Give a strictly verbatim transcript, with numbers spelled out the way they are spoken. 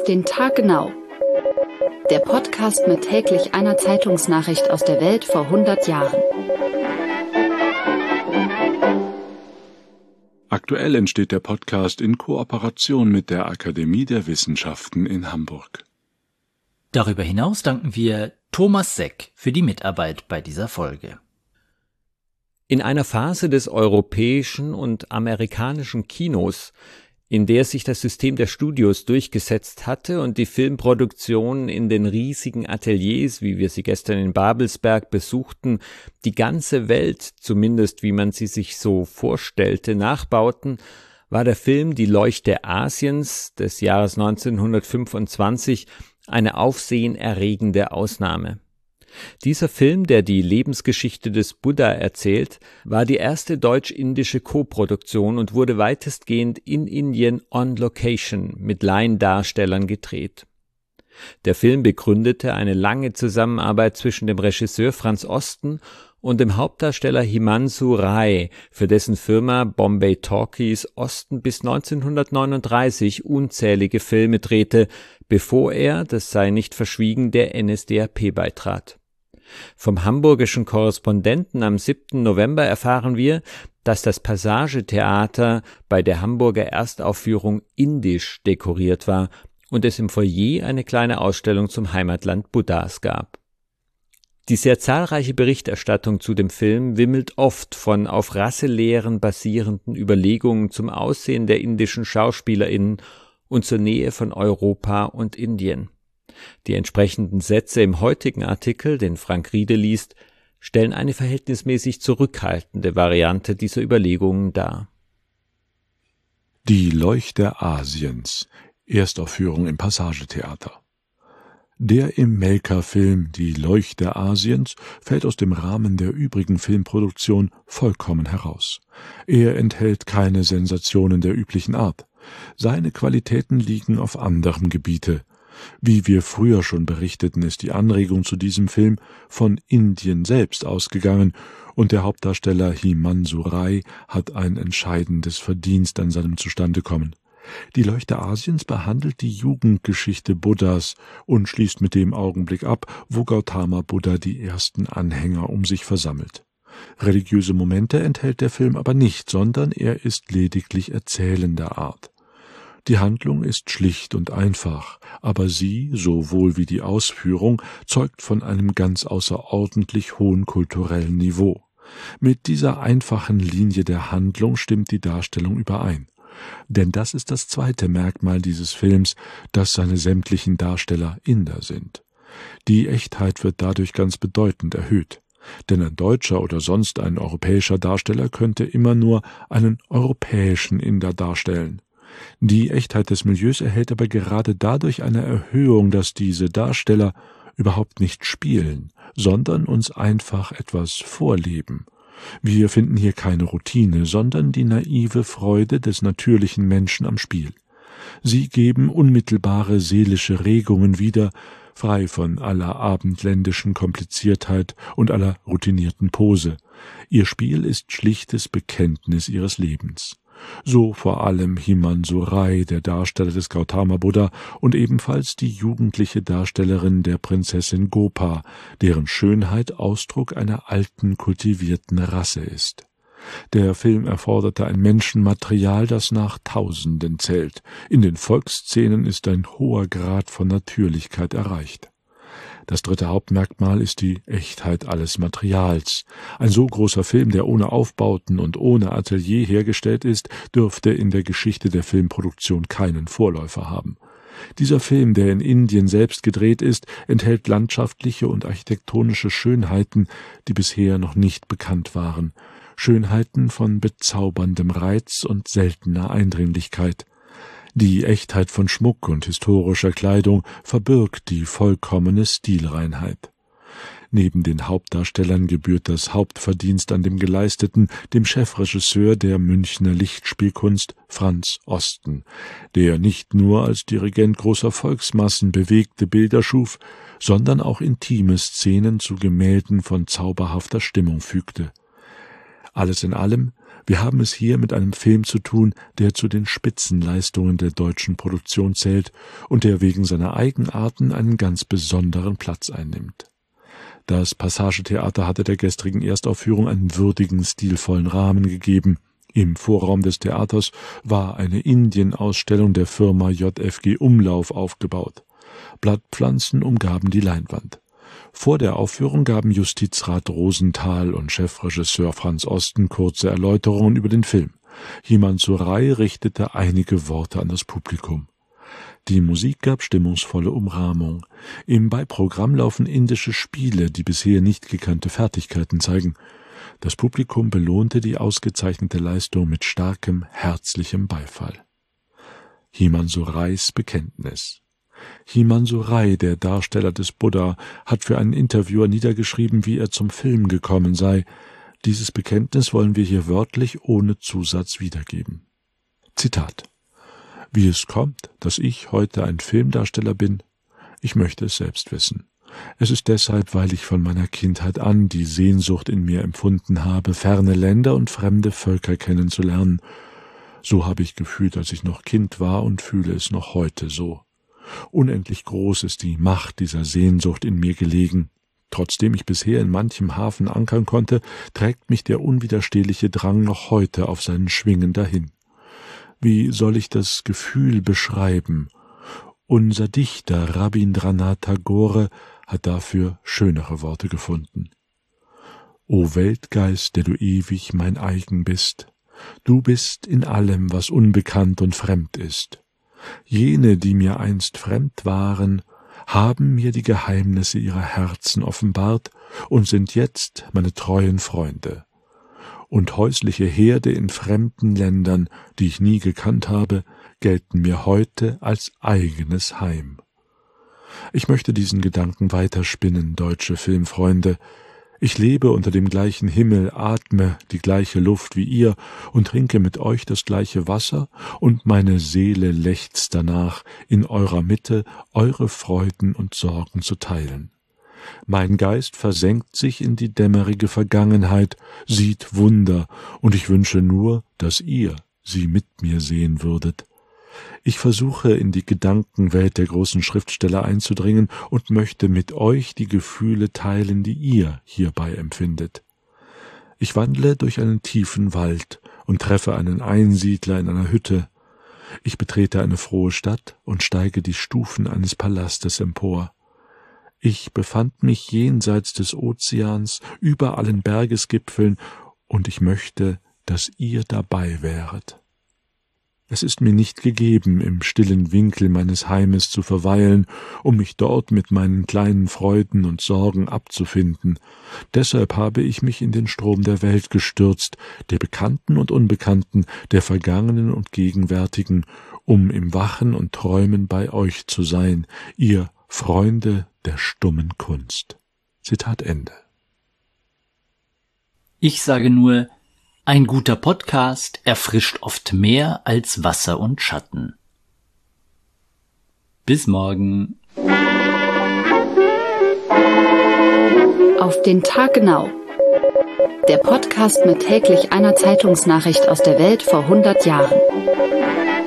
den Tag genau. Der Podcast mit täglich einer Zeitungsnachricht aus der Welt vor hundert Jahren. Aktuell entsteht der Podcast in Kooperation mit der Akademie der Wissenschaften in Hamburg. Darüber hinaus danken wir Thomas Seck für die Mitarbeit bei dieser Folge. In einer Phase des europäischen und amerikanischen Kinos, in der sich das System der Studios durchgesetzt hatte und die Filmproduktionen in den riesigen Ateliers, wie wir sie gestern in Babelsberg besuchten, die ganze Welt, zumindest wie man sie sich so vorstellte, nachbauten, war der Film Die Leuchte Asiens des Jahres neunzehnhundertfünfundzwanzig eine aufsehenerregende Ausnahme. Dieser Film, der die Lebensgeschichte des Buddha erzählt, war die erste deutsch-indische Koproduktion und wurde weitestgehend in Indien on location mit Laiendarstellern gedreht. Der Film begründete eine lange Zusammenarbeit zwischen dem Regisseur Franz Osten und dem Hauptdarsteller Himanshu Rai, für dessen Firma Bombay Talkies Osten bis neunzehnhundertneununddreißig unzählige Filme drehte, bevor er, das sei nicht verschwiegen, der N S D A P beitrat. Vom hamburgischen Korrespondenten am siebten November erfahren wir, dass das Passagetheater bei der Hamburger Erstaufführung indisch dekoriert war und es im Foyer eine kleine Ausstellung zum Heimatland Buddhas gab. Die sehr zahlreiche Berichterstattung zu dem Film wimmelt oft von auf Rasselehren basierenden Überlegungen zum Aussehen der indischen SchauspielerInnen und zur Nähe von Europa und Indien. Die entsprechenden Sätze im heutigen Artikel, den Frank Riede liest, stellen eine verhältnismäßig zurückhaltende Variante dieser Überlegungen dar. Die Leuchte Asiens, Erstaufführung im Passagetheater. Der im Melka-Film Die Leuchte Asiens fällt aus dem Rahmen der übrigen Filmproduktion vollkommen heraus. Er enthält keine Sensationen der üblichen Art. Seine Qualitäten liegen auf anderem Gebiete. Wie wir früher schon berichteten, ist die Anregung zu diesem Film von Indien selbst ausgegangen und der Hauptdarsteller Himanshu Rai hat ein entscheidendes Verdienst an seinem Zustandekommen. Die Leuchte Asiens behandelt die Jugendgeschichte Buddhas und schließt mit dem Augenblick ab, wo Gautama Buddha die ersten Anhänger um sich versammelt. Religiöse Momente enthält der Film aber nicht, sondern er ist lediglich erzählender Art. Die Handlung ist schlicht und einfach, aber sie, sowohl wie die Ausführung, zeugt von einem ganz außerordentlich hohen kulturellen Niveau. Mit dieser einfachen Linie der Handlung stimmt die Darstellung überein. Denn das ist das zweite Merkmal dieses Films, dass seine sämtlichen Darsteller Inder sind. Die Echtheit wird dadurch ganz bedeutend erhöht. Denn ein deutscher oder sonst ein europäischer Darsteller könnte immer nur einen europäischen Inder darstellen. Die Echtheit des Milieus erhält aber gerade dadurch eine Erhöhung, dass diese Darsteller überhaupt nicht spielen, sondern uns einfach etwas vorleben. Wir finden hier keine Routine, sondern die naive Freude des natürlichen Menschen am Spiel. Sie geben unmittelbare seelische Regungen wieder, frei von aller abendländischen Kompliziertheit und aller routinierten Pose. Ihr Spiel ist schlichtes Bekenntnis ihres Lebens. So vor allem Himanshu Rai, der Darsteller des Gautama Buddha, und ebenfalls die jugendliche Darstellerin der Prinzessin Gopa, deren Schönheit Ausdruck einer alten, kultivierten Rasse ist. Der Film erforderte ein Menschenmaterial, das nach Tausenden zählt. In den Volksszenen ist ein hoher Grad von Natürlichkeit erreicht. Das dritte Hauptmerkmal ist die Echtheit alles Materials. Ein so großer Film, der ohne Aufbauten und ohne Atelier hergestellt ist, dürfte in der Geschichte der Filmproduktion keinen Vorläufer haben. Dieser Film, der in Indien selbst gedreht ist, enthält landschaftliche und architektonische Schönheiten, die bisher noch nicht bekannt waren. Schönheiten von bezauberndem Reiz und seltener Eindringlichkeit. Die Echtheit von Schmuck und historischer Kleidung verbirgt die vollkommene Stilreinheit. Neben den Hauptdarstellern gebührt das Hauptverdienst an dem Geleisteten dem Chefregisseur der Münchner Lichtspielkunst Franz Osten, der nicht nur als Dirigent großer Volksmassen bewegte Bilder schuf, sondern auch intime Szenen zu Gemälden von zauberhafter Stimmung fügte. Alles in allem, wir haben es hier mit einem Film zu tun, der zu den Spitzenleistungen der deutschen Produktion zählt und der wegen seiner Eigenarten einen ganz besonderen Platz einnimmt. Das Passagetheater hatte der gestrigen Erstaufführung einen würdigen, stilvollen Rahmen gegeben. Im Vorraum des Theaters war eine Indienausstellung der Firma J F G Umlauf aufgebaut. Blattpflanzen umgaben die Leinwand. Vor der Aufführung gaben Justizrat Rosenthal und Chefregisseur Franz Osten kurze Erläuterungen über den Film. Himansuri richtete einige Worte an das Publikum. Die Musik gab stimmungsvolle Umrahmung. Im Beiprogramm laufen indische Spiele, die bisher nicht gekannte Fertigkeiten zeigen. Das Publikum belohnte die ausgezeichnete Leistung mit starkem, herzlichem Beifall. Himansuris Bekenntnis. Himansuri, der Darsteller des Buddha, hat für einen Interviewer niedergeschrieben, wie er zum Film gekommen sei. Dieses Bekenntnis wollen wir hier wörtlich ohne Zusatz wiedergeben. Zitat: Wie es kommt, dass ich heute ein Filmdarsteller bin, ich möchte es selbst wissen. Es ist deshalb, weil ich von meiner Kindheit an die Sehnsucht in mir empfunden habe, ferne Länder und fremde Völker kennenzulernen. So habe ich gefühlt, als ich noch Kind war, und fühle es noch heute so. Unendlich groß ist die Macht dieser Sehnsucht in mir gelegen. Trotzdem ich bisher in manchem Hafen ankern konnte, trägt mich der unwiderstehliche Drang noch heute auf seinen Schwingen dahin. Wie soll ich das Gefühl beschreiben? Unser Dichter Rabindranath Tagore hat dafür schönere Worte gefunden. O Weltgeist, der du ewig mein eigen bist, du bist in allem, was unbekannt und fremd ist. Jene, die mir einst fremd waren, haben mir die Geheimnisse ihrer Herzen offenbart und sind jetzt meine treuen Freunde. Und häusliche Herde in fremden Ländern, die ich nie gekannt habe, gelten mir heute als eigenes Heim. Ich möchte diesen Gedanken weiterspinnen, deutsche Filmfreunde. Ich lebe unter dem gleichen Himmel, atme die gleiche Luft wie ihr und trinke mit euch das gleiche Wasser, und meine Seele lechzt danach, in eurer Mitte eure Freuden und Sorgen zu teilen. Mein Geist versenkt sich in die dämmerige Vergangenheit, sieht Wunder, und ich wünsche nur, dass ihr sie mit mir sehen würdet. Ich versuche, in die Gedankenwelt der großen Schriftsteller einzudringen und möchte mit euch die Gefühle teilen, die ihr hierbei empfindet. Ich wandle durch einen tiefen Wald und treffe einen Einsiedler in einer Hütte. Ich betrete eine frohe Stadt und steige die Stufen eines Palastes empor. Ich befand mich jenseits des Ozeans, über allen Bergesgipfeln, und ich möchte, dass ihr dabei wäret. Es ist mir nicht gegeben, im stillen Winkel meines Heimes zu verweilen, um mich dort mit meinen kleinen Freuden und Sorgen abzufinden. Deshalb habe ich mich in den Strom der Welt gestürzt, der Bekannten und Unbekannten, der Vergangenen und Gegenwärtigen, um im Wachen und Träumen bei euch zu sein, ihr Freunde der stummen Kunst. Zitat Ende. Ich sage nur, ein guter Podcast erfrischt oft mehr als Wasser und Schatten. Bis morgen. Auf den Tag genau. Der Podcast mit täglich einer Zeitungsnachricht aus der Welt vor hundert Jahren.